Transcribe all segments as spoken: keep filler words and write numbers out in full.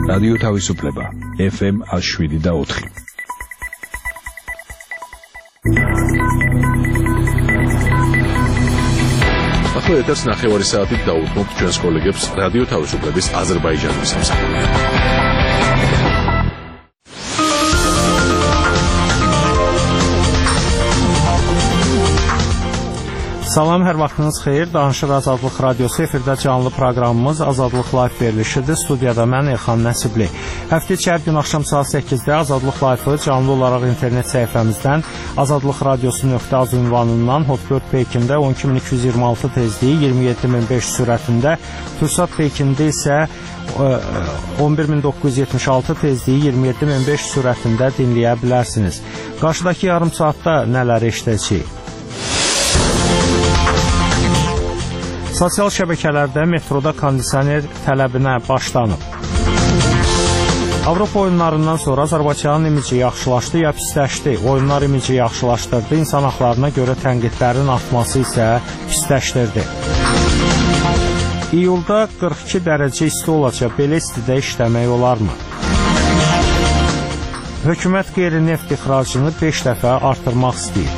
რადიო თავისუფლება ეფ ემ ათი შვიდი და ოთხი. ახლა ეთერს ნახევარი საათით დაუთმობთ ჩვენს კოლეგებს რადიო თავისუფლების აზერბაიჯანის სამსახურში. Salam, hər vaxtınız xeyir. Danışıq Azadlıq Radiosu efirdə canlı proqramımız Azadlıq Live verilişidir. Studiyada mən Elxan Nəsibli. Həftə içi hər gün axşam saat səkkizdə Azadlıq Live-ı canlı olaraq internet səhifəmizdən azadlıq radiosu nöqtə az ünvanından Hotbird Pekində on iki min iki yüz iyirmi altı tezliyi iyirmi yeddi min beş yüz sürətində, Tursat Pekində isə on bir min doqquz yüz yetmiş altı tezliyi iyirmi yeddi min beş yüz sürətində dinləyə bilərsiniz. Qarşıdakı yarım saatda nələr eşidəcəyik? Sosial şəbəkələrdə metroda kondisioner tələbinə başlanıb. Avropa oyunlarından sonra Azərbaycanın imici yaxşılaşdı ya pisləşdi? Oyunlar imici yaxşılaşdırdı, insan haqlarına görə tənqidlərin artması isə pisləşdirdi. İyulda qırx iki dərəcə isti olacaq, belə istidə işləmək olarmı? Hökumət qeyri-neft ixracını beş dəfə artırmaq istəyir.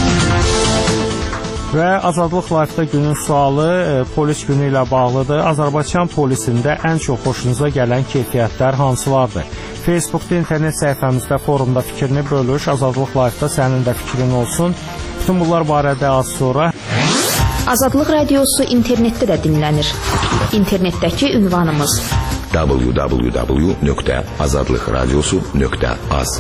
Və Azadlıq Live-da günün sualı e, polis günü ilə bağlıdır. Azərbaycan polisində ən çox xoşunuza gələn keyfiyyətlər hansılardır? Facebookda, internet səhifəmizdə, forumda fikrini bölüş. Azadlıq Live-da sənin də fikrin olsun. Bütün bunlar barədə az sonra. Azadlıq Radiosu internetdə də dinlənir. İnternetdəki ünvanımız w w w nöqtə azadlıq radiosu nöqtə az.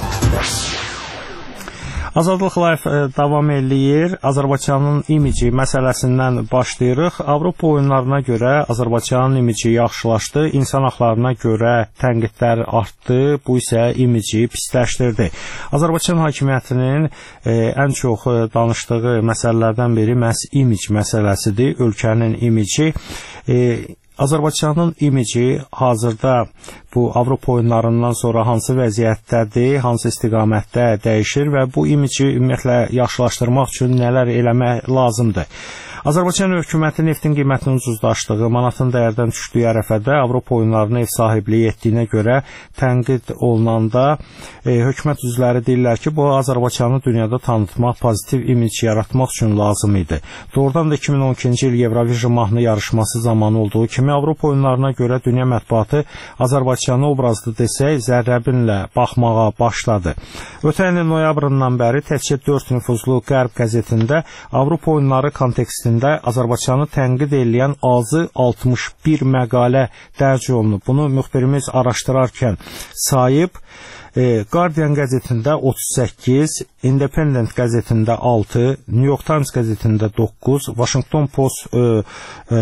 Azadlıq Live davam eləyir. Azərbaycanın imici məsələsindən başlayırıq. Avropa oyunlarına görə Azərbaycanın imici yaxşılaşdı, insan haqlarına görə tənqidlər artdı, bu isə imici pisləşdirdi. Azərbaycan hakimiyyətinin e, ən çox danışdığı məsələlərdən biri məhz imic məsələsidir, ölkənin imici. E, Azərbaycanın imici hazırda bu Avropa oyunlarından sonra hansı vəziyyətdədir, hansı istiqamətdə dəyişir və bu imici ümumiyyətlə yaxşılaşdırmaq üçün nələr eləmək lazımdır? Azərbaycan hökuməti neftin qiymətinin ucuzlaşdığı, manatın dəyərdən düşdüyü ərəfədə Avropa oyunlarına ev sahibliyi etdiyinə görə tənqid olunanda e, hökumət üzvləri deyirlər ki, bu Azərbaycanı dünyada tanıtmaq, pozitiv imic yaratmaq üçün lazım idi. Doğrudan da iki min on ikinci il Eurovision mahnı yarışması zamanı olduğu kimi Avropa oyunlarına görə dünya mətbuatı Azərbaycanı obrazlı desək zərrəbinlə baxmağa başladı. Ötən ilin noyabrından bəri təkcə dörd nüfuzlu Qərb qəzetində Avropa oyunları kontekstində Azərbaycanı tənqid eləyən azı altmış bir məqalə dərc olunub. Bunu müxbirimiz araşdırarkən sayıb. E, Guardian qəzetində otuz səkkiz, Independent qəzetində altı, New York Times qəzetində doqquz, Washington Post e, e,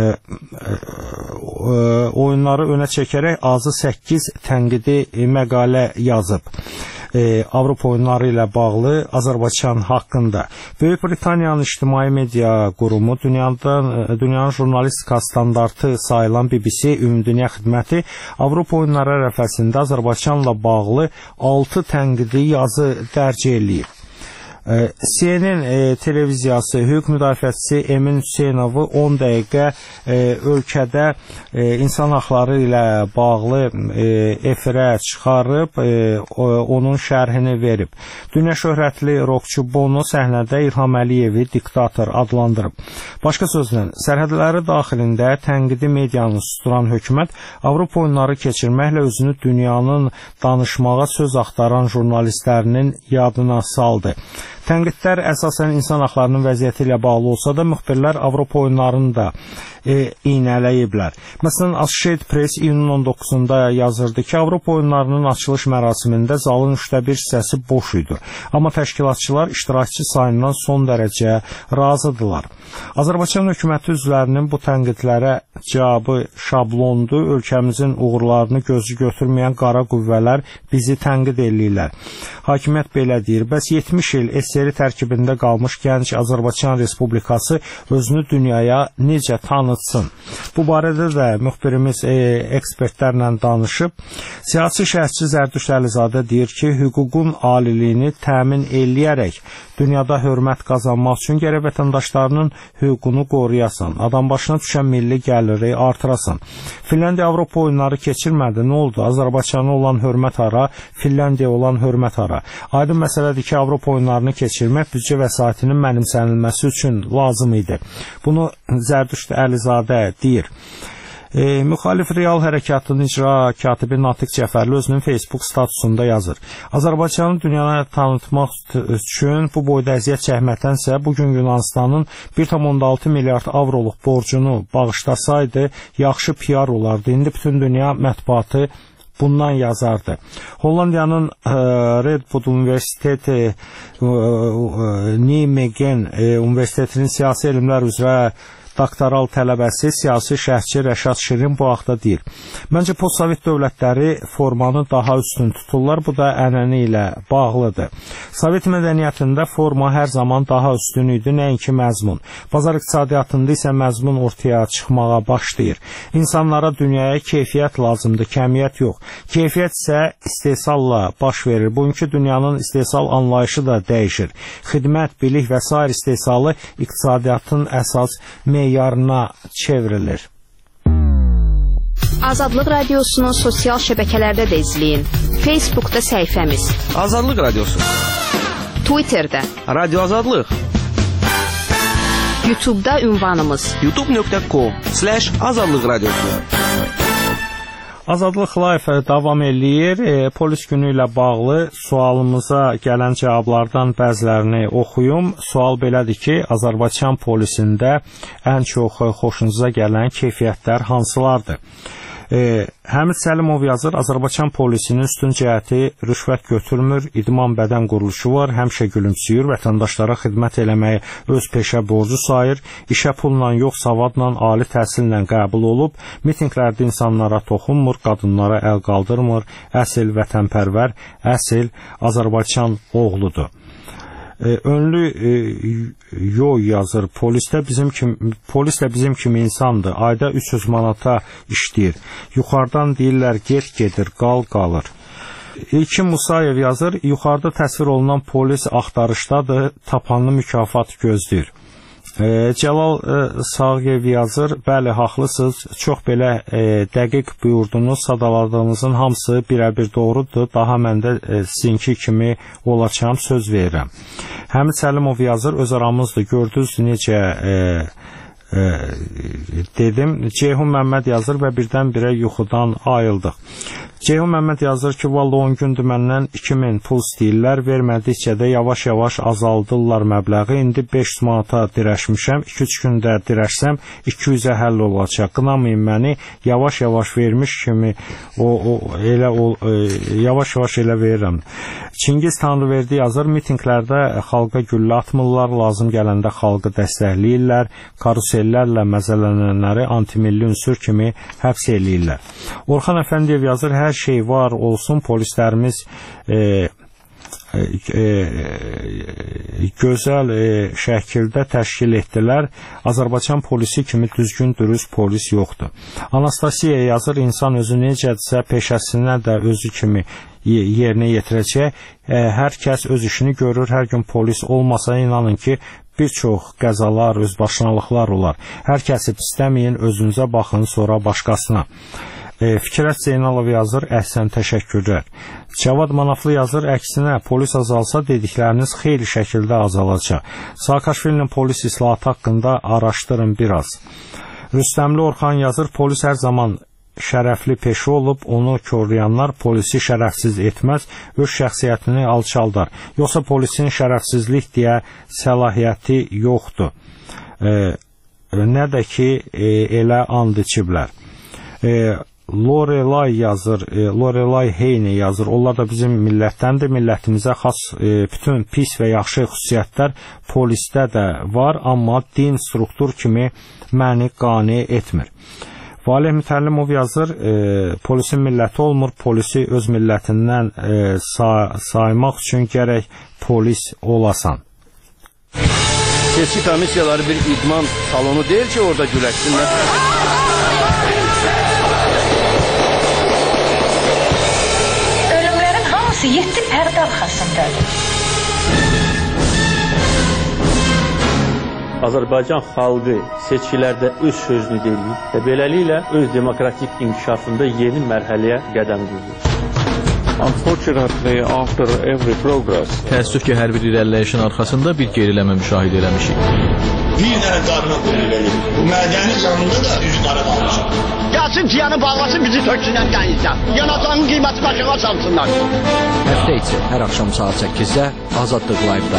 e, oyunları önə çəkərək azı səkkiz tənqidi məqalə yazıb. E, Avropa oyunları ilə bağlı Azərbaycan haqqında. Böyük Britaniyanın ictimai media qurumu, dünyadan, dünyanın jurnalistika standartı sayılan B B C Ümumdünya Xidməti Avropa oyunları ərəfəsində Azərbaycanla bağlı altı tənqidi yazı dərc eləyib. C N N e, televiziyası hüquq müdafiəçisi Emin Hüseynovu on dəqiqə e, ölkədə e, insan haqları ilə bağlı e, efirə çıxarıb e, o, onun şərhini verib. Dünya şöhrətli rockçu Bono səhnədə İlham Əliyevi diktator adlandırıb. Başqa sözlə, sərhədləri daxilində tənqidi medianı susturan hökumət Avropa oyunları keçirməklə özünü dünyanın danışmağa söz axtaran jurnalistlərinin yadına saldı. Tənqidlər əsasən insan haqlarının vəziyyəti ilə bağlı olsa da, müxbirlər Avropa oyunlarını da e, iynələyiblər. Məsələn, Associated Press iyunun on doqquzunda yazırdı ki, Avropa oyunlarının açılış mərasimində zalın üçdə bir hissəsi boş idi. Amma təşkilatçılar iştirakçı sayından son dərəcə razıdırlar. Azərbaycan hökuməti üzvlərinin bu tənqidlərə cavabı şablondur. Ölkəmizin uğurlarını gözü götürməyən qara qüvvələr bizi tənqid eləyirlər. Hakimiyyət belə deyir. Bəs yetmiş il S S R tərkibində qalmış gənc Azərbaycan Respublikası özünü dünyaya necə tanıtsın? Bu barədə də müxbirimiz e, ekspertlərlə danışıb. Siyasi şərhçi Zərdüşt Əlizadə deyir ki, hüququn aliliyini təmin eləyərək dünyada hörmət qazanmaq üçün gərək vətəndaşlarının hüququnu qoruyasan, adam başına düşən milli gəliri artırasan. Finlandiya Avropa oyunları keçirmədi, nə oldu? Azərbaycana olan hörmət hara, Finlandiya olan hörmət hara. Aydın məsələdir ki, Avropa oyunlarını keçirmək büdcə vəsaitinin mənimsənilməsi üçün lazım idi. Bunu Zərdüşt Əlizadə deyir. E, müxalif real hərəkatının icra katibi Natiq Cəfərli özünün Facebook statusunda yazır. Azərbaycanı dünyaya tanıtmaq üçün bu boyda əziyyət çəkməkdənsə, bugün Yunanistanın bir tam altı milyard avroluq borcunu bağışlasaydı, yaxşı P R olardı. İndi bütün dünya mətbuatı bundan yazardı. Hollandiyanın e, Redwood Universiteti e, e, Nijmegen e, Universitetinin siyasi elmlər üzrə doktoral tələbəsi, siyasi şərhçi Rəşad Şirin bu haqda deyir. Məncə postsovet dövlətləri formanı daha üstün tuturlar, bu da ənənə ilə bağlıdır. Sovet mədəniyyətində forma hər zaman daha üstün idi, nəinki məzmun. Bazar iqtisadiyyatında isə məzmun ortaya çıxmağa başlayır. İnsanlara dünyaya keyfiyyət lazımdır, kəmiyyət yox. Keyfiyyət isə istehsalla baş verir. Bugünkü dünyanın istehsal anlayışı da dəyişir. Xidmət, bilik və sair istehsalı iqtisadiyyatın əsas meyarına çevrilir. Azadlıq Radiosunu sosial şəbəkələrdə də izləyin. Facebookda səhifəmiz Azadlıq Radiosu, Twitterdə Radio Azadlıq, YouTube'da ünvanımız youtube nöqtə com slash azadlıq radiosu. Azadlıq Live davam eləyir. E, polis günü ilə bağlı sualımıza gələn cavablardan bəzilərini oxuyum. Sual belədir ki, Azərbaycan polisində ən çox xoşunuza gələn keyfiyyətlər hansılardır? E, Həmid Səlimov yazır, Azərbaycan polisinin üstün cəhəti rüşvət götürmür, idman bədən quruluşu var, həmişə gülümsüyür, vətəndaşlara xidmət eləməyi öz peşə borcu sayır, işə pulla yox, savadla, ali təhsillə qəbul olub, mitinqlərdə insanlara toxunmur, qadınlara əl qaldırmır, əsl vətənpərvər, əsl Azərbaycan oğludur. E, önlü e, yo yazır, polisdə bizim kimi, polis də bizim kimi insandır, ayda üç yüz manata işləyir, yuxarıdan deyirlər get gedir, qal qalır. İlkin Musayev yazır, yuxarıda təsvir olunan polis axtarışdadır, tapanlı mükafat gözləyir. E, Cəlal e, Sağyev yazır, bəli, haqlısınız, çox belə e, dəqiq buyurdunuz, sadaladığınızın hamısı birə-bir doğrudur, daha mən də e, sizinki kimi olacağım, söz verirəm. Həmid Səlimov yazır, öz aramızdır, gördünüz necə e, e, dedim. Ceyhun Məmməd yazır və birdən-birə yuxudan ayıldıq. Ceyhun Məmməd yazır ki, vallahi on gündür məndən iki min pul istəyirlər, vermədikcə də yavaş-yavaş azaldırlar məbləği, indi beş yüz manata dirəşmişəm, iki üç gündə dirəşsəm iki yüzə həll olacaq, qınamayın məni, yavaş-yavaş vermiş kimi o, o elə o, e, yavaş-yavaş elə verirəm. Çingiz Tanrıverdi yazır, mitinqlərdə xalqa güllə atmırlar, lazım gələndə xalqı dəstəkləyirlər, karusellərlə məzələnənləri antimilli ünsür kimi həbs eləyirlər. Orxan Əfəndiyev yazır, hər şey var olsun, polislərimiz e, e, e, gözəl e, şəkildə təşkil etdilər. Azərbaycan polisi kimi düzgün, dürüst polis yoxdur. Anastasiya yazır, insan özü necədirsə peşəsinə də özü kimi yerinə yetirəcək. E, hər kəs öz işini görür, hər gün polis olmasa inanın ki, bir çox qəzalar, özbaşınalıqlar olar. Hər kəsi pisləməyin, özünüzə baxın, sonra başqasına. E, Fikrət Zeynalov yazır, əhsən, təşəkkürlər. Cavad Manaflı yazır, əksinə polis azalsa dedikləriniz xeyli şəkildə azalacaq. Saakashvilinin polis islahatı haqqında araşdırın biraz. Rüstəmli Orxan yazır, polis hər zaman şərəfli peşə olub, onu korlayanlar polisi şərəfsiz etməz, öz şəxsiyyətini alçaldar. Yoxsa polisin şərəfsizlik deyə səlahiyyəti yoxdur. E, nə də ki, e, elə and içiblər. E, Lorelay yazır, e, Lorelay Heyni yazır. Onlar da bizim millətdəndir. Millətimizə xas e, bütün pis və yaxşı xüsusiyyətlər polisdə də var, amma din, struktur kimi məni qane etmir. Valih Mütəllimov yazır, e, polisin milləti olmur, polisi öz millətindən e, say saymaq üçün gərək polis olasan. Seçki komissiyaları bir idman salonu deyil ki, orada güləşsinlər. şəxsiyyətli pərdə arxasındadır. Azərbaycan xalqı seçkilərdə öz sözünü deyir və beləliklə öz demokratik inkişafında yeni mərhələyə qədəm qoyur. Unfortunately, after every progress, təəssüf ki, hər bir irəliləyişin arxasında bir geriləmə müşahidə eləmişik. Bir dənə qarına qoyulur. Bu mədəni canında da üzü qara qalmışıq. Gəlsin ciyanı bağlasın, bizi töksünən dənizdən. Yanacağın qiyməti başına çalsınlar. Həftə içi hər axşam saat səkkizdə Azadlıq Live-da.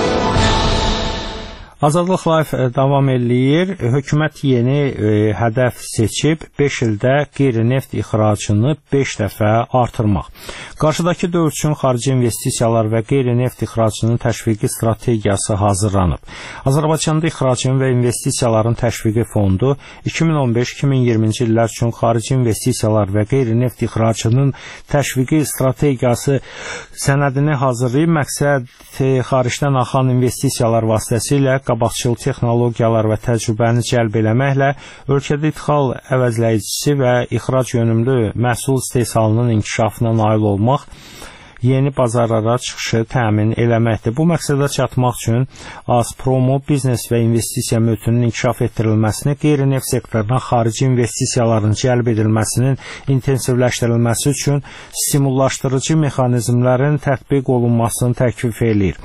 Azadlıq Live davam eləyir. Hökumət yeni e, hədəf seçib beş ildə qeyri-neft ixracını beş dəfə artırmaq. Qarşıdakı dövr üçün xarici investisiyalar və qeyri-neft ixracının təşviqi strategiyası hazırlanıb. Azərbaycanda ixracın və investisiyaların təşviqi fondu iki min on beş iki min iyirminci illər üçün xarici investisiyalar və qeyri-neft ixracının təşviqi strategiyası sənədini hazırlayıb. Məqsəd e, xaricdən axan investisiyalar vasitəsilə qabaqcıl texnologiyalar və təcrübəni cəlb eləməklə ölkədə idxal əvəzləyicisi və ixrac yönümlü məhsul istehsalının inkişafına nail olmaq, yeni bazarlara çıxışı təmin eləməkdir. Bu məqsədə çatmaq üçün AZPROMu biznes və investisiya mühitinin inkişaf etdirilməsini, qeyri-neft sektoruna xarici investisiyaların cəlb edilməsinin intensivləşdirilməsi üçün stimullaşdırıcı mexanizmlərin tətbiq olunmasını təklif eləyir.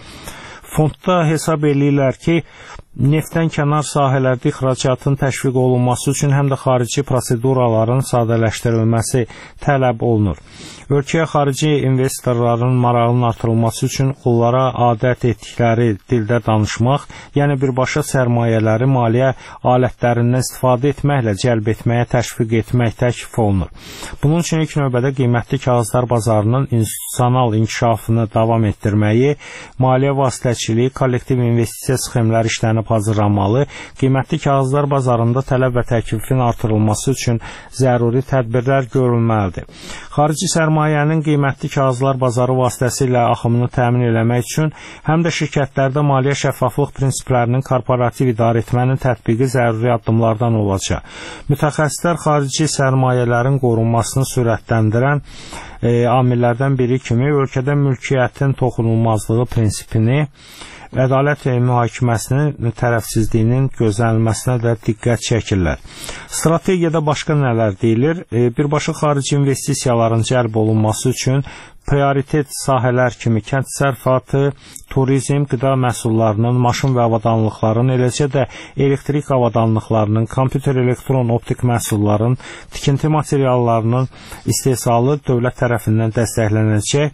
Fondda hesab eləyirlər ki, neftdən kənar sahələrdə ixracatın təşviq olunması üçün həm də xarici proseduraların sadələşdirilməsi tələb olunur. Ölkəyə xarici investorların marağının artırılması üçün onlara adət etdikləri dildə danışmaq, yəni birbaşa sərmayələri maliyyə alətlərindən istifadə etməklə cəlb etməyə təşviq etmək təklif olunur. Bunun üçün ilk növbədə qiymətli kağızlar bazarının institusional inkişafını davam etdirməyi, maliyyə vasitəçiliyi, kollektiv investisiya sxemləri işlənib hazırlanmalı, qiymətli kağızlar bazarında tələb və təklifin artırılması üçün zəruri tədbirlər görülməlidir. Xarici sərmayənin qiymətli kağızlar bazarı vasitəsilə axımını təmin eləmək üçün həm də şirkətlərdə maliyyə şəffaflıq prinsiplərinin korporativ idarə etmənin tətbiqi zəruri addımlardan olacaq. Mütəxəssislər xarici sərmayələrin qorunmasını sürətləndirən e, amillərdən biri kimi ölkədə mülkiyyətin toxunulmazlığı prinsipini, ədalət mühakiməsinin tərəfsizliyinin gözlənilməsinə də diqqət çəkirlər. Strategiyada başqa nələr deyilir? E, birbaşa xarici investisiyaların cəlb olunması üçün prioritet sahələr kimi kənd təsərrüfatı, turizm, qida məhsullarının, maşın və avadanlıqların, eləcə də elektrik avadanlıqlarının, kompüter elektron optik məhsulların, tikinti materiallarının istehsalı dövlət tərəfindən dəstəklənəcək.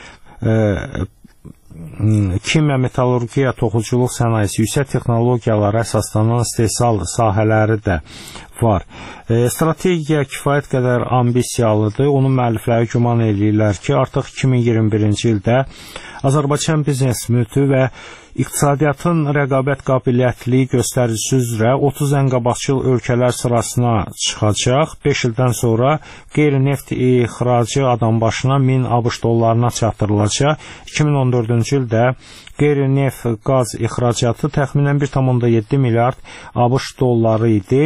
E, kimya, metallurgiya, toxuculuq sənayesi, yüksək texnologiyalara əsaslanan istehsal sahələri də var. E, strategiya kifayət qədər ambisiyalıdır. Onun müəllifləri güman eləyirlər ki, artıq iki min iyirmi birinci ildə Azərbaycan biznes mühiti və iqtisadiyyatın rəqabət qabiliyyətli göstəricisi üzrə otuz ən qabaqcıl ölkələr sırasına çıxacaq. beş ildən sonra qeyri-neft ixracı adam başına min ABŞ dollarına çatdırılacaq. iki min on dördüncü ildə qeyri-neft qaz ixracatı təxminən bir tam onda yeddi milyard ABŞ dolları idi.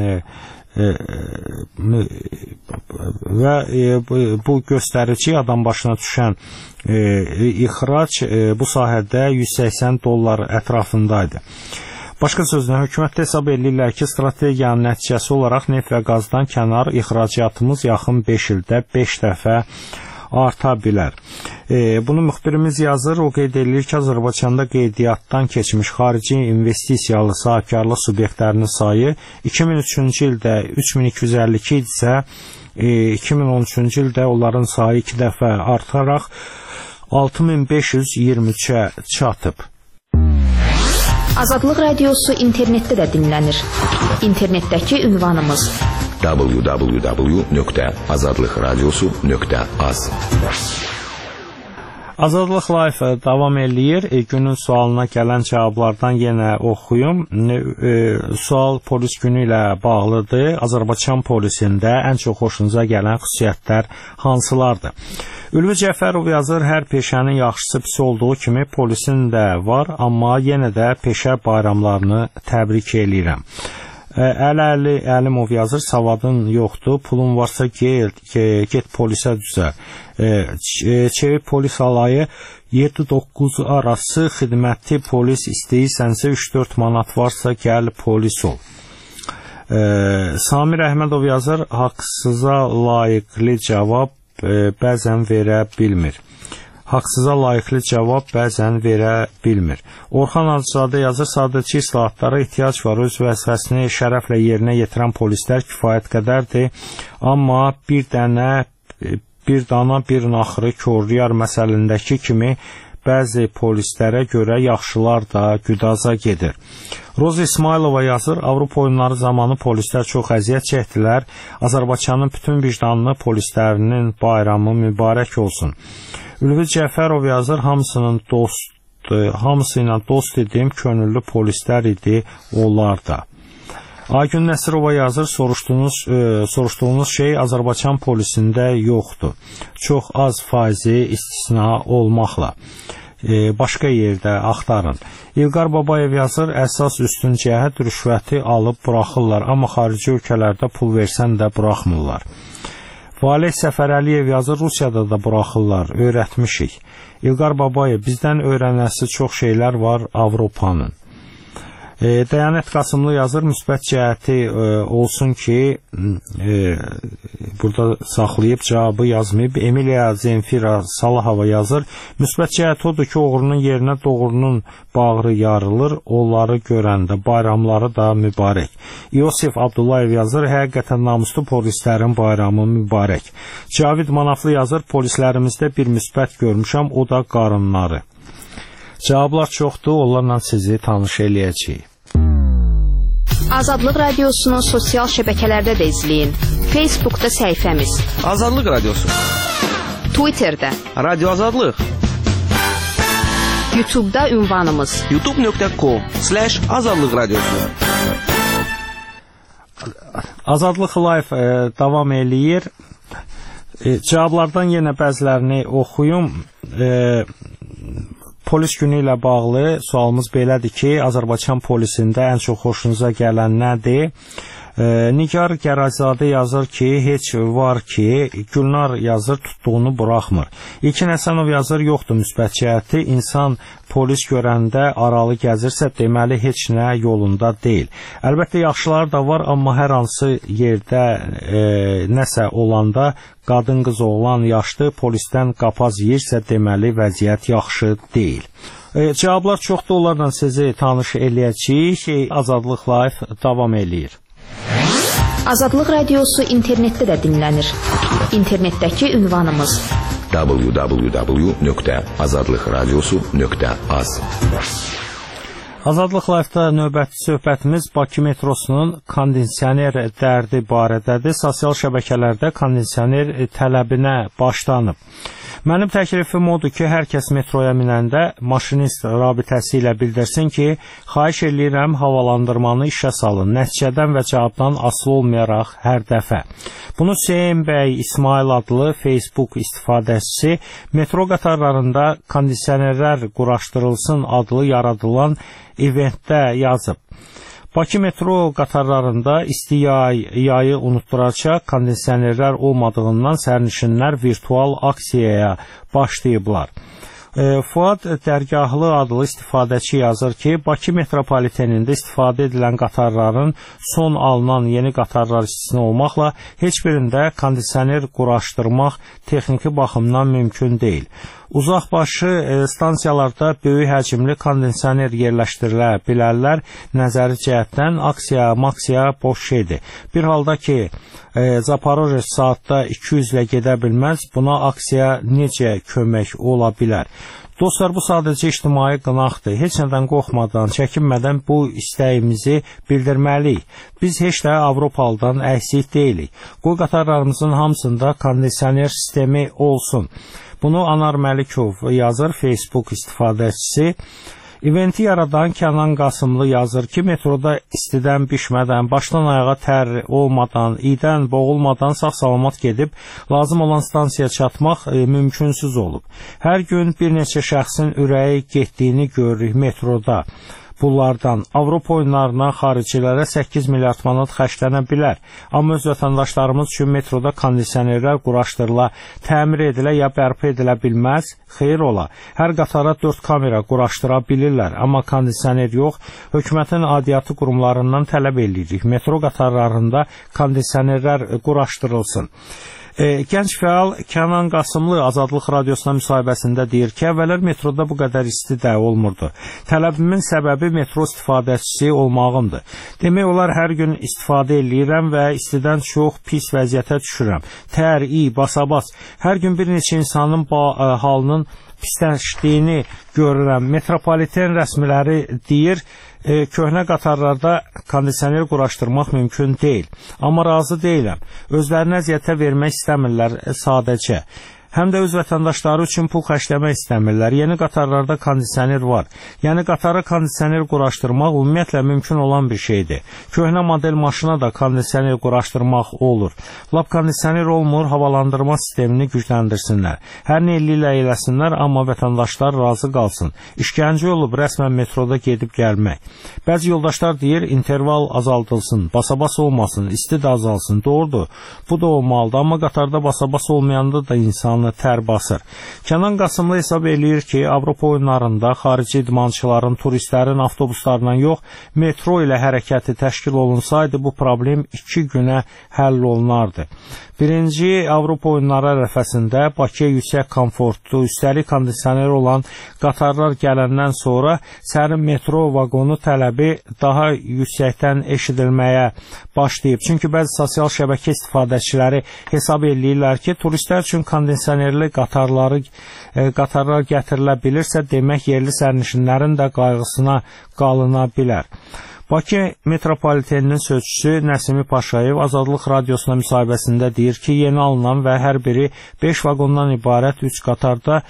Və bu göstərici adam başına düşən ixrac bu sahədə yüz səksən dollar ətrafındaydı. Başqa sözlə, hökumətdə hesab edirlər ki, strategiyanın nəticəsi olaraq neft və qazdan kənar ixracatımız yaxın beş ildə beş dəfə arta bilər. E, bunu müxbirimiz yazır, o qeyd edilir ki, Azərbaycanda qeydiyyatdan keçmiş xarici investisiyalı sahibkarlıq subyektlərinin sayı iki min üçüncü ildə üç min iki yüz əlli iki idisə, e, iki min on üçüncü ildə onların sayı iki dəfə artaraq altı min beş yüz iyirmi üçə çatıb. Azadlıq Radiosu internetdə də dinlənir. İnternetdəki ünvanımız w w w nöqtə azadlıq radiosu nöqtə az. Azadlıq Live davam eləyir. E, günün sualına gələn cavablardan yenə oxuyum. E, sual polis günü ilə bağlıdır. Azərbaycan polisində ən çox xoşunuza gələn xüsusiyyətlər hansılardır? Ülvi Cəfərov yazır, hər peşənin yaxşısı pisi olduğu kimi polisin də var, amma yenə də peşə bayramlarını təbrik eləyirəm. Əli Əlimov yazır, savadın yoxdur, pulun varsa get, get polisə düzə. Çevik polis alayı yeddi doqquz arası xidməti polis istəyirsənsə üç dörd manat varsa gəl polis ol. Samir Əhmədov yazır, haqsıza layiqli cavab bəzən verə bilmir. Haqsıza layiqli cavab bəzən verə bilmir. Orxan Adızadə yazır, sadəcə islahatlara ehtiyac var. Öz vəzifəsini şərəflə yerinə yetirən polislər kifayət qədərdir. Amma bir dənə, bir dana, bir naxırı korriyar məsəlindəki kimi bəzi polislərə görə yaxşılar da güdaza gedir. Roza İsmailova yazır, Avropa oyunları zamanı polislər çox əziyyət çəkdilər. Azərbaycanın bütün vicdanlı polislərinin bayramı mübarək olsun. Ülvi Cəfərov yazır, hamısının dost, hamısı ilə dost idim, könüllü polislər idi onlar da. Aygün Nəsirova yazır, soruşduğunuz, e, soruşduğunuz şey Azərbaycan polisində yoxdur. Çox az faizi istisna olmaqla. E, başqa yerdə axtarın. İlqar Babayev yazır, əsas üstün cəhət rüşvəti alıb buraxırlar, amma xarici ölkələrdə pul versən də buraxmırlar. Valeh Səfərəliyev yazır, Rusiyada da buraxırlar, öyrətmişik. İlqar Babayev, bizdən öyrənəsi çox şeylər var Avropanın. E, Dəyanət Qasımlı yazır, müsbət cəhəti e, olsun ki, e, burada saxlayıb cavabı yazmayıb. Emiliya Zenfira Salahova yazır, müsbət cəhəti odur ki, oğrunun yerinə doğrunun bağrı yarılır, onları görəndə bayramları da mübarək. İosif Abdullayev yazır, həqiqətən namuslu polislərin bayramı mübarək. Cavid Manaflı yazır, polislərimizdə bir müsbət görmüşəm, o da qarınları. Cavablar çoxdur, onlarla sizi tanış eləyəcəyik. Azadlıq Radiosu'nu sosial şəbəkələrdə də izləyin. Facebook'da səhifəmiz Azadlıq Radiosu, Twitter'da Radio Azadlıq, YouTube'da ünvanımız youtube nöqtə com slash azadlıq radiosu. Azadlıq Live e, davam eləyir. E, cavablardan yenə bəzilərini oxuyum. E, Polis günü ilə bağlı sualımız belədir ki, Azərbaycan polisində ən çox xoşunuza gələn nədir? E, Nigar Gərazadə yazır ki, heç var ki, Gülnar yazır, tutduğunu buraxmır. İlkin Həsənov yazır, yoxdur müsbət cəhəti, insan polis görəndə aralı gəzirsə, deməli heç nə yolunda deyil. Əlbəttə yaxşılar da var, amma hər hansı yerdə e, nəsə olanda qadın, qız, oğlan, yaşlı polisdən qapaz yiyirsə, deməli vəziyyət yaxşı deyil. E, cavablar çoxdur, onlarla sizi tanış eləyəcəyik. Azadlıq Live davam eləyir. Azadlıq Radiosu internetdə də dinlənir. İnternetdəki ünvanımız w w w nöqtə azadlıq radiosu nöqtə az. Azadlıq Live-da növbəti söhbətimiz Bakı metrosunun kondisioner dərdi barədədir. Sosial şəbəkələrdə kondisioner tələbinə başlanıb. Mənim təklifim odur ki, hər kəs metroya minəndə maşinist rabitəsi ilə bildirsin ki, xahiş eləyirəm havalandırmanı işə salın, nəticədən və cavabdan asılı olmayaraq hər dəfə. Bunu Hüseyn bəy İsmail adlı Facebook istifadəçisi metro qatarlarında kondisionerlər quraşdırılsın adlı yaradılan eventdə yazıb. Bakı metro qatarlarında isti yay, yayı unutturacaq kondisionerlər olmadığından sərnişinlər virtual aksiyaya başlayıblar. E, Fuad Dərgahlı adlı istifadəçi yazır ki, Bakı metropolitenində istifadə edilən qatarların son alınan yeni qatarlar istisna olmaqla heç birində kondisioner quraşdırmaq texniki baxımdan mümkün deyil. Uzaqbaşı e, stansiyalarda böyük həcmli kondisioner yerləşdirilə bilərlər. Nəzəri cəhətdən aksiya, maksiya boş şeydir. Bir halda ki, e, Zaporojye saatda iki yüz ilə gedə bilməz, buna aksiya necə kömək ola bilər? Dostlar, bu sadəcə ictimai qınaqdır. Heç nədən qorxmadan, çəkinmədən bu istəyimizi bildirməliyik. Biz heç də Avropalıdan əksik deyilik. Qoy qatarlarımızın hamısında kondisioner sistemi olsun. Bunu Anar Məlikov yazır, Facebook istifadəçisi. Eventi yaradan Kənan Qasımlı yazır ki, metroda istidən bişmədən, başdan ayağa tər olmadan, idən boğulmadan sağ-salamat gedib, lazım olan stansiyaya çatmaq e, mümkünsüz olub. Hər gün bir neçə şəxsin ürəyi getdiyini görürük metroda. Bunlardan Avropa oyunlarına xaricilərə səkkiz milyard manat xərclənə bilər. Amma öz vətəndaşlarımız üçün metroda kondisionerlər quraşdırıla, təmir edilə ya bərpa edilə bilməz. Xeyr ola. Hər qatara dörd kamera quraşdıra bilirlər, amma kondisioner yox. Hökumətin aidiyyatı qurumlarından tələb edirik. Metro qatarlarında kondisionerlər quraşdırılsın. E, gənc fəal Kənan Qasımlı Azadlıq Radiosuna müsahibəsində deyir ki, əvvəllər metroda bu qədər isti də olmurdu. Tələbimin səbəbi metro istifadəçisi olmağımdır. Demək olar hər gün istifadə eləyirəm və istidən çox pis vəziyyətə düşürəm. Tər, iy, basabas. Hər gün bir neçə insanın halının pisləşdiyini görürəm. Metropoliten rəsmiləri deyir, E, köhnə qatarlarda kondisioner quraşdırmaq mümkün deyil. Amma razı deyiləm. Özlərinə əziyyətə vermək istəmirlər sadəcə. Həm də öz vətəndaşları üçün pul xərcləmək istəmirlər. Yeni qatarlarda kondisioner var. Yəni qatara kondisioner quraşdırmaq ümumiyyətlə mümkün olan bir şeydir. Köhnə model maşına da kondisioner quraşdırmaq olur. Lap kondisioner olmur, havalandırma sistemini gücləndirsinlər. Hər nə eləyirlər eləsinlər, amma vətəndaşlar razı qalsın. İşgəncə olub rəsmən metroda gedib gəlmək. Bəzi yoldaşlar deyir, interval azaldılsın, basabas olmasın, isti də azalsın. Doğrudur, bu da olmalıdır, amma qatarda basabas olmayanda da insan tər basır. Kənan Qasımlı hesab eləyir ki, Avropa oyunlarında xarici idmançıların, turistlərin avtobuslarla yox, metro ilə hərəkəti təşkil olunsaydı, bu problem iki günə həll olunardı. Birinci Avropa oyunları ərəfəsində Bakıya yüksək komfortlu, üstəlik kondisioner olan qatarlar gələndən sonra sərin metro vaqonu tələbi daha yüksəkdən eşidilməyə başlayıb. Çünki bəzi sosial şəbəkə istifadəçiləri hesab eləyirlər ki, turistlər üçün kondisionerli qatarları e, qatarlar gətirilə bilirsə, demək yerli sərnişinlərin də qayğısına qalına bilər. Bakı metropoliteninin sözçüsü Nəsimi Paşayev Azadlıq Radiosuna müsahibəsində deyir ki, yeni alınan və hər biri beş vaqondan ibarət üç qatarda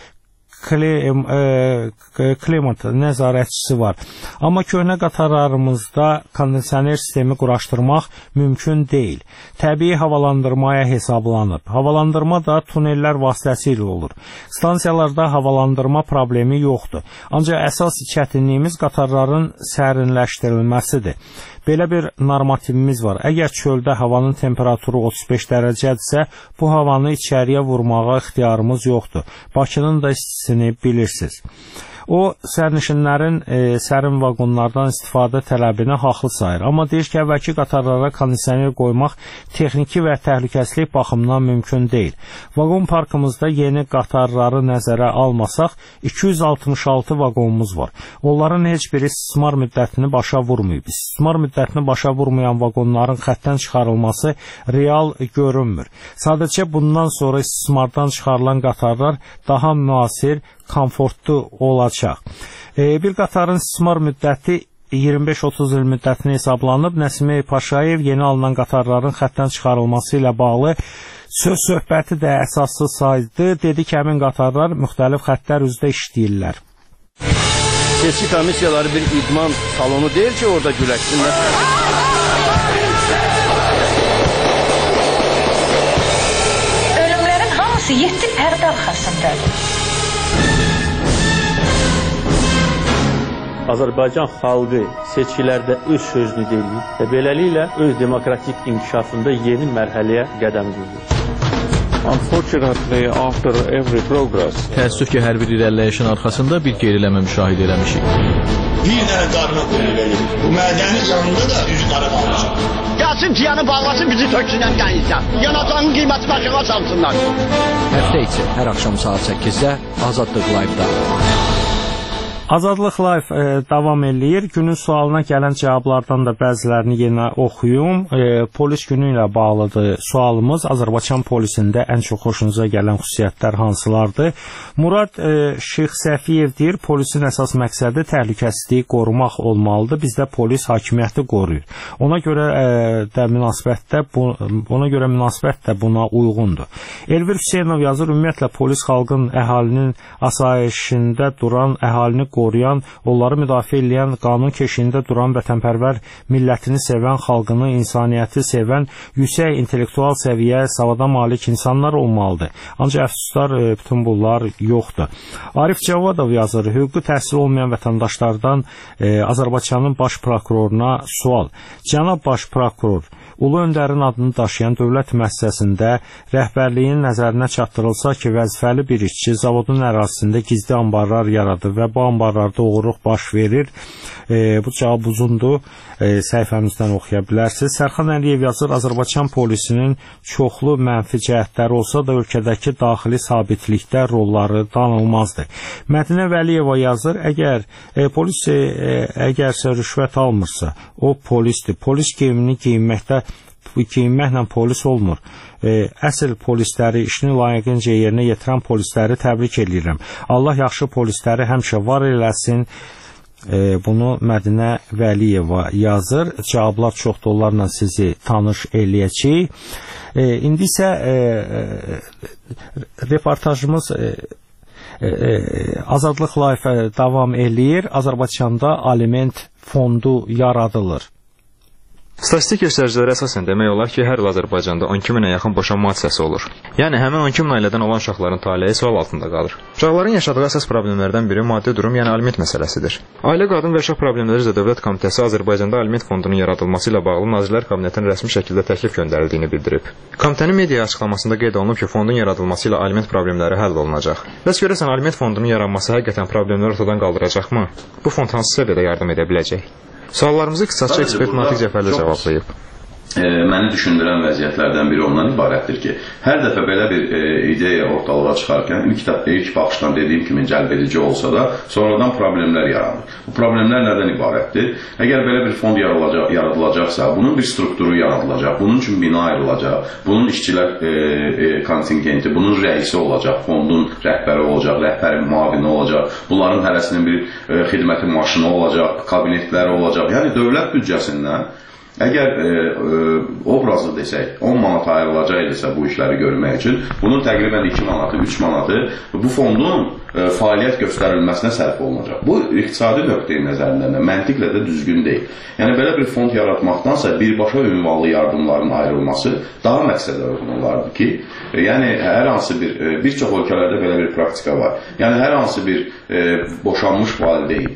klimat nəzarətçisi var. Amma köhnə qatarlarımızda kondisioner sistemi quraşdırmaq mümkün deyil. Təbii havalandırmaya hesablanıb. Havalandırma da tunellər vasitəsilə olur. Stansiyalarda havalandırma problemi yoxdur. Ancaq əsas çətinliyimiz qatarların sərinləşdirilməsidir. Belə bir normativimiz var. Əgər çöldə havanın temperaturu otuz beş dərəcədirsə, bu havanı içəriyə vurmağa ixtiyarımız yoxdur. Bakının da istisini bilirsiniz. O, sərnişinlərin e, sərin vaqonlardan istifadə tələbini haqlı sayır. Amma deyir ki, əvvəlki qatarlara kondisioner qoymaq texniki və təhlükəsizlik baxımından mümkün deyil. Vaqon parkımızda yeni qatarları nəzərə almasaq, iki yüz altmış altı vaqonumuz var. Onların heç biri istismar müddətini başa vurmayıb. İstismar müddətini başa vurmayan vaqonların xəttdən çıxarılması real görünmür. Sadəcə bundan sonra istismardan çıxarılan qatarlar daha müasir, komfortlu olacaq. E, bir qatarın istismar müddəti iyirmi beş otuz il müddətinə hesablanıb. Nəsimi Paşayev yeni alınan qatarların xəttdən çıxarılması ilə bağlı söz söhbəti də əsassız saydı. Dedi ki, həmin qatarlar müxtəlif xəttlər üzrə işləyirlər. Seçki komissiyaları bir idman salonu deyil ki, orada güləşsinlər. Ölümlərin hamısı yeddi pərdə arxasındadır. Azərbaycan xalqı seçkilərdə öz sözünü deyir və beləliklə öz demokratik inkişafında yeni mərhələyə qədəm qoyur. Unfortunately, after every progress, təəssüf ki, hər bir irəliləyişin arxasında bir geriləmə müşahidə eləmişik. Bir dənə qarına qulluq bu mədəni canında da üzü qara qalmışıq. Gəlsin tiyanı bağlasın, bizi töksünən qənizdən. Yanacağın qiyməti başına salsınlar. Həftə içi hər axşam saat səkkizdə Azadlıq Live-da. Azadlıq Live e, davam eləyir. Günün sualına gələn cavablardan da bəzilərini yenə oxuyum. E, polis günü ilə bağlıdır sualımız. Azərbaycan polisində ən çox xoşunuza gələn xüsusiyyətlər hansılardır? Murad e, Şeyx Səfiyev deyir, polisin əsas məqsədi təhlükəsizliyi qorumaq olmalıdır. Bizdə polis hakimiyyəti qoruyur. Ona görə e, də münasibətdə bu, ona görə münasibət də buna uyğundur. Elvir Hüseynov yazır, ümumiyyətlə polis xalqın əhalinin asayişində duran əhalini qoruyur. qoruyan, onları müdafiə edən, qanun keşiyində duran, vətənpərvər, millətini sevən, xalqını, insaniyyəti sevən, yüksək intellektual səviyyə, savada malik insanlar olmalıdır. Ancaq əfsuslar, bütün bunlar yoxdur. Arif Cavadov yazır, hüquqi təhsil olmayan vətəndaşlardan e, Azərbaycanın baş prokuroruna sual. Cənab baş prokuror, Ulu Öndərin adını daşıyan dövlət müəssisəsində rəhbərliyin nəzərinə çatdırılsa ki, vəzifəli bir işçi zavodun ərazisində gizli anbarlar yaradır və bu anbarlarda oğurluq baş verir. E, bu cavab uzundur. E, səhifəmizdən oxuya bilərsiniz. Sərxan Əliyev yazır, Azərbaycan polisinin çoxlu mənfi cəhətləri olsa da ölkədəki daxili sabitlikdə rolları danılmazdır. Mədinə Vəliyeva yazır, əgər e, polis e, əgərsə rüşvət almırsa, o polisdir. Polis geyimini geyinməkdə geyinməklə polis olmur. E, əsl polisləri, işini layiqincə yerinə yetirən polisləri təbrik edirəm. Allah yaxşı polisləri həmişə var eləsin. E, bunu Mədinə Vəliyeva yazır. Cavablar çoxdur, onlarla sizi tanış eləyəcəyik. E, indi isə e, reportajımız e, e, Azadlıq Live davam eləyir. Azərbaycanda aliment fondu yaradılır. Statistik göstəricilərə əsasən demək olar ki, hər il Azərbaycanda on iki minə yaxın boşanma hadisəsi olur. Yəni, həmin on iki min ailədən olan uşaqların taleyi sual altında qalır. Uşaqların yaşadığı əsas problemlərdən biri maddi durum, yəni aliment məsələsidir. Ailə, Qadın və Uşaq Problemləri üzrə Dövlət Komitəsi Azərbaycanda aliment fondunun yaradılması ilə bağlı Nazirlər Kabinetinin rəsmi şəkildə təklif göndərildiyini bildirib. Komitənin media açıqlamasında qeyd olunub ki, fondun yaradılması ilə aliment problemləri həll olunacaq. Bəs görəsən, aliment fondunun yaranması həqiqətən problemləri ortadan qaldıracaqmı? Bu fond hansı səviyyədə yardım edə biləcək? Suallarımızı qısaca ekspert Natiq Cəfərli cavablayıb. E, məni düşündürən vəziyyətlərdən biri ondan ibarətdir ki, hər dəfə belə bir e, ideya ortalığa çıxarkən ilk, ilk baxışdan dediyim kimi cəlbedici olsa da sonradan problemlər yaranır. Bu problemlər nədən ibarətdir? Əgər belə bir fond yaradılacaq, yaradılacaqsa, bunun bir strukturu yaradılacaq, bunun üçün bina ayrılacaq, bunun işçilər e, e, kontingenti, bunun rəisi olacaq, fondun rəhbəri olacaq, rəhbərin müavini olacaq, bunların hərəsinin bir e, xidməti maşını olacaq, kabinetləri olacaq. Yəni dövlət büdcəsindən əgər e, e, obrazı desək, on manat ayrılacaq edirsə bu işləri görmək üçün, bunun təqribən iki manatı, üç manatı bu fondun e, fəaliyyət göstərilməsinə sərf olunacaq. Bu, iqtisadi nöqteyi nəzərindən də, məntiqlə də düzgün deyil. Yəni, belə bir fond yaratmaqdansa birbaşa ünvanlı yardımların ayrılması daha məqsədə uyğun olardı ki, e, yəni, hər hansı bir, e, bir çox ölkələrdə belə bir praktika var. Yəni, hər hansı bir e, boşanmış valideyn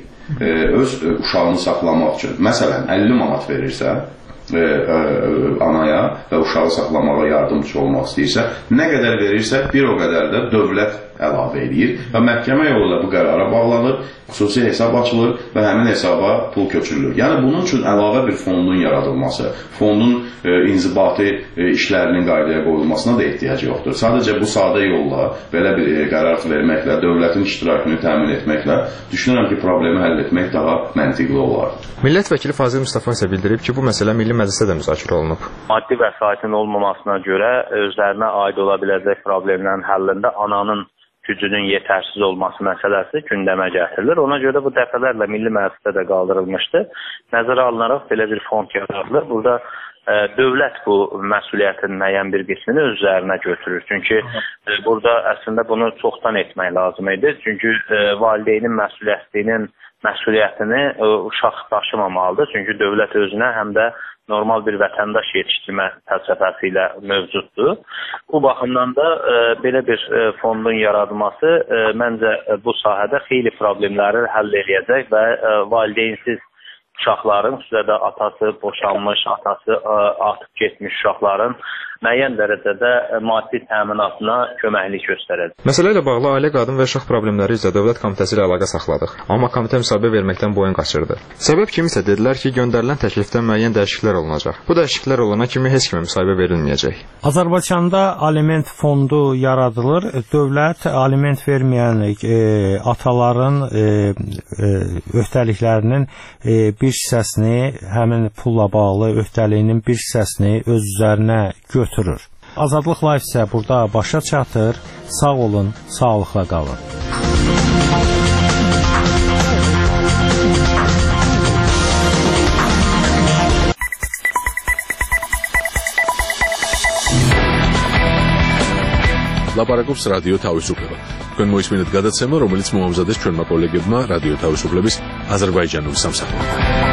öz uşağını saxlamaq üçün, məsələn, əlli manat verirsə, e, e, anaya və uşağı saxlamağa yardımcı olmaq istəyirsə, nə qədər verirsə, bir o qədər də dövlət əlavə edir və məhkəmə yolu da bu qərara bağlanır, xüsusi hesab açılır və həmin hesaba pul köçürülür. Yəni, bunun üçün əlavə bir fondun yaradılması, fondun e, inzibati e, işlərinin qaydaya qoyulmasına da ehtiyac yoxdur. Sadəcə bu sadə yolla, belə bir e, qərar verməklə, dövlətin iştirakını təmin etməklə düşünürəm ki, problemi həll etmək daha məntiqli olar. Millət vəkili Fazil Mustafa isə bildirib ki, bu məsələ Milli Məclisdə də müzakirə olunub. Maddi vəsaitin olmamasına görə özlərinə aid ola biləcək problemlərin həllində ananın gücünün yetərsiz olması məsələsi gündəmə gətirilir. Ona görə bu dəfələrlə Milli Məclisdə də qaldırılmışdı. Nəzərə alınaraq belə bir fond yaradılır. Burada e, dövlət bu məsuliyyətin müəyyən bir qismini öz üzərinə götürür. Çünki e, burada əslində bunu çoxdan etmək lazım idi. Çünki e, valideynin məsuliyyətinin məsuliyyətini e, uşaq daşımamalıdır. Çünki dövlət özünə həm də normal bir vətəndaş yetişdirmə fəlsəfəsi ilə mövcuddur. Bu baxımdan da e, belə bir e, fondun yaradılması e, məncə e, bu sahədə xeyli problemləri həll eləyəcək və e, valideynsiz uşaqların, xüsusilə də atası boşanmış, atası ə, atıb getmiş uşaqların müəyyən dərəcədə maddi təminatına köməklik göstərəcək. Məsələ ilə bağlı Ailə, Qadın və Uşaq Problemləri üzrə Dövlət Komitəsi ilə əlaqə saxladıq. Amma komitə müsahibə verməkdən boyun qaçırdı. Səbəb kimisə dedilər ki, göndərilən təklifdə müəyyən dəyişikliklər olunacaq. Bu dəyişikliklər olana kimi heç kimə müsahibə verilməyəcək. Azərbaycanda aliment fondu yaradılır. Dövlət aliment verməyən e, ataların e, e, öhdəliklərinin e, bir hissəsini, həmin pulla bağlı öhdəliyinin bir hissəsini öz üzərinə götürür. Azadlıq Live isə burada başa çatır. Sağ olun, sağlıqla qalın. ლაპარაკობს რადიო თავისუფლება. თქვენ მოისმინეთ გადაცემა, რომელიც მოამზადეს ჩვენმა კოლეგებმა რადიო თავისუფლების აზერბაიჯანული სამსახური.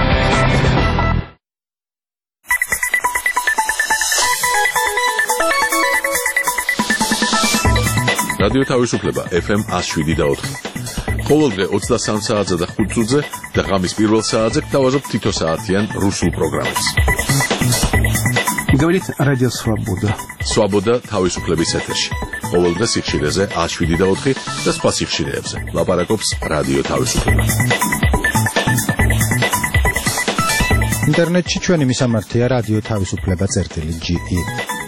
რადიო თავისუფლება ეფ ემ ათას შვიდი და ოთხი. ყოველდღე ოცდასამ საათზე და ხუთ წუთზე და ღამის პირველ საათზე გთავაზობთ თითო საათიან რუსულ პროგრამებს. Говорит Радио Свобода. Свобода თავისუფლების ეთერში. ყოველდღე სიხშირეზე ათას შვიდი და ოთხი და სხვა სიხშირეებზე. ლაპარაკობს რადიო თავისუფლება. ინტერნეტში ჩვენი მისამართია რადიო თავისუფლება წერტილი ჯი ი.